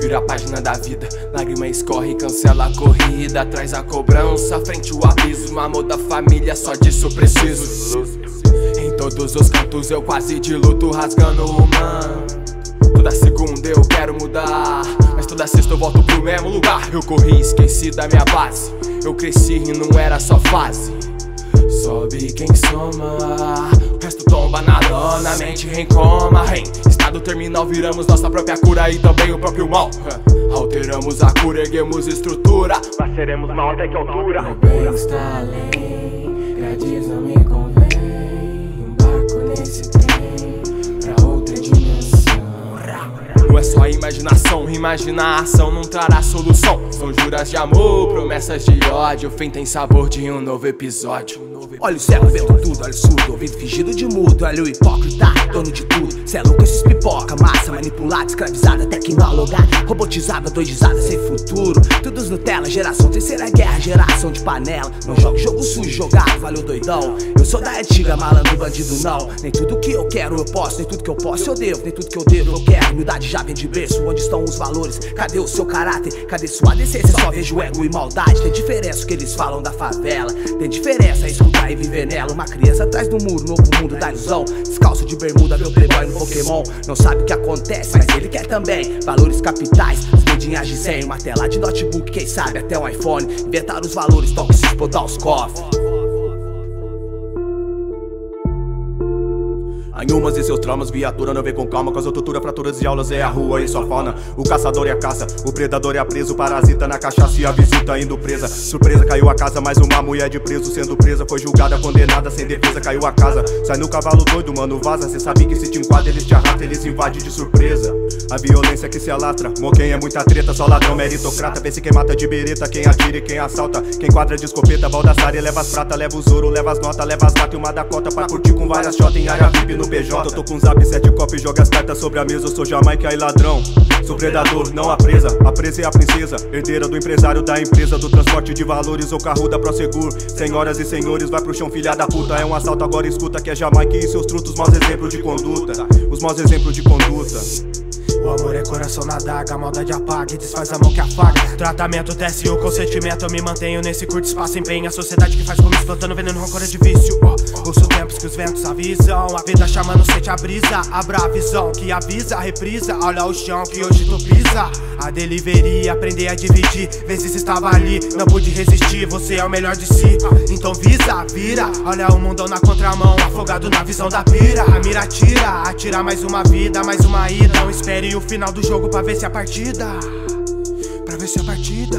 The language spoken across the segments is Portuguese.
vira a página da vida. Lágrima escorre, cancela a corrida. Traz a cobrança, frente o abismo. Amor da família, só disso preciso. Em todos os cantos eu quase de luto, rasgando o manto. Toda segunda eu quero mudar, mas toda sexta eu volto pro mesmo lugar. Eu corri, esqueci da minha base. Eu cresci e não era só fase. Sobe quem soma, o resto tomba na lona, mente rencoma. Estado terminal, viramos nossa própria cura e também o próprio mal. Alteramos a cura, erguemos estrutura, mas seremos mal até que altura? Meu bem está além, grades não me convém. Embarco nesse trem pra outra dimensão. Não é só imaginação, imaginar a ação não trará solução. São juras de amor, promessas de ódio. O fim tem sabor de um novo episódio. Olha o céu vendo tudo, olha o surdo, ouvido fingido de mudo. Olha o hipócrita, dono de tudo. Cê é louco, esses pipoca, massa manipulada, escravizada, tecnologada, robotizada, doidizada, sem futuro. Todos Nutella, geração terceira guerra, geração de panela. Não jogo jogo sujo, jogado, valeu doidão. Eu sou da antiga, malandro, bandido não. Nem tudo que eu quero eu posso, nem tudo que eu posso eu devo. Nem tudo que eu devo eu quero, humildade já vem de berço. Onde estão os valores? Cadê o seu caráter? Cadê sua decência? Só vejo ego e maldade. Tem diferença o que eles falam da favela. Tem diferença escutar e viver nela. Uma criança atrás do muro, novo mundo da ilusão. Descalço de bermuda, meu playboy no Pokémon. Não sabe o que acontece, mas ele quer também. Valores capitais, os dedinhos de 100. Uma tela de notebook, quem sabe até um iPhone. Inventar os valores, tóxicos, botar os cofres. Anhumas e seus traumas, viatura não vê com calma. Com as torturas, fraturas e aulas é a rua e sua fauna. O caçador é a caça, o predador é a presa. O parasita na cachaça e a visita indo presa. Surpresa, caiu a casa, mais uma mulher de preso. Sendo presa, foi julgada, condenada, sem defesa. Caiu a casa, sai no cavalo doido, mano, vaza. Cê sabe que se te enquadra, eles te arrastam, eles invadem de surpresa. A violência que se alastra, moquém é muita treta. Só ladrão meritocrata, pense quem mata de bereta. Quem atira e quem assalta, quem quadra de escopeta. Baldassare, leva as prata, leva os ouro, leva as nota, leva as lata e uma Dakota. Pra curtir com várias shot em área VIP no PJ. Eu tô com zap, 7 copos e joga as cartas sobre a mesa. Eu sou Jamaica e ladrão, sou predador, não a presa. A presa é a princesa, herdeira do empresário da empresa. Do transporte de valores ou carro da Prosegur. Senhoras e senhores, vai pro chão, filha da puta. É um assalto, agora escuta que é Jamaica e seus trutos, maus exemplos de conduta. Os maus exemplos de conduta. O amor é coração na daga, a maldade apaga e desfaz a mão que afaga. Tratamento desce o consentimento, eu me mantenho nesse curto espaço, empenho. A sociedade que faz comigo, plantando veneno, rancor é de vício. Ouço tempos que os ventos avisam, a vida chamando, sente a brisa. Abra a visão que avisa, a reprisa. Olha o chão que hoje tu pisa. A delivery, aprender a dividir. Vezes estava ali, não pude resistir. Você é o melhor de si, então visa, vira. Olha o mundão na contramão, afogado na visão da pira. A mira atira, atira mais uma vida, mais uma ida. Não espere o final do jogo pra ver se a partida. Pra ver se a partida.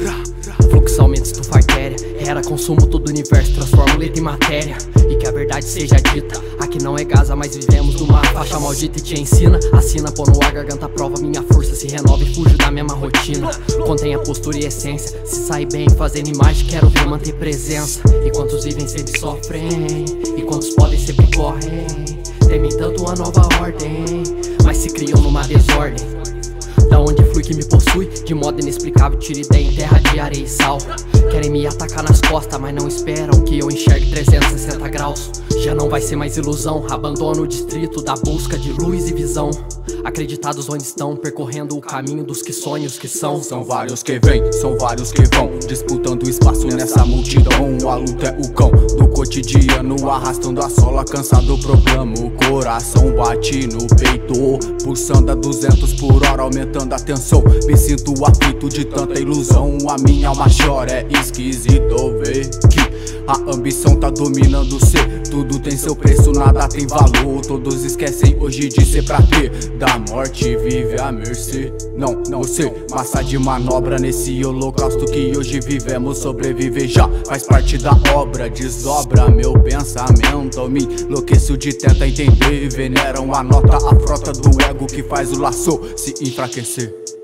Fluxo aumenta, estufa artéria. Era consumo todo o universo, transforma letra em matéria. E que a verdade seja dita. Aqui não é Gaza, mas vivemos numa faixa maldita e te ensina. Assina, pô no ar, garganta prova, minha força se renova e fujo da mesma rotina. Contém a postura e essência. Se sair bem fazendo imagem, quero ver manter presença. E quantos vivem sempre sofrem, e quantos podem sempre correm. Temem tanto uma nova ordem, mas se criam numa desordem. Da onde flui que me possui, de modo inexplicável, tiro ideia em terra de areia e sal. Querem me atacar nas costas, mas não esperam que eu enxergue 360 graus. Já não vai ser mais ilusão, abandono o distrito da busca de luz e visão. Acreditados onde estão, percorrendo o caminho dos que sonham, os que são. São vários que vêm, são vários que vão, disputando espaço nessa multidão. A luta é o cão do cotidiano, arrastando a sola, cansado proclama. O coração bate no peito, pulsando a 200 por hora, aumentando a tensão. Me sinto aflito de tanta ilusão, a minha alma chora, é esquisito ver que a ambição tá dominando o ser. Tudo tem seu preço, nada tem valor. Todos esquecem hoje de ser pra ter. Da morte vive à mercê. Não sei, massa de manobra nesse holocausto que hoje vivemos. Sobreviver já faz parte da obra. Desdobra meu pensamento, me enlouqueço de tenta entender. Veneram a nota, a frota do ego que faz o laço se enfraquecer.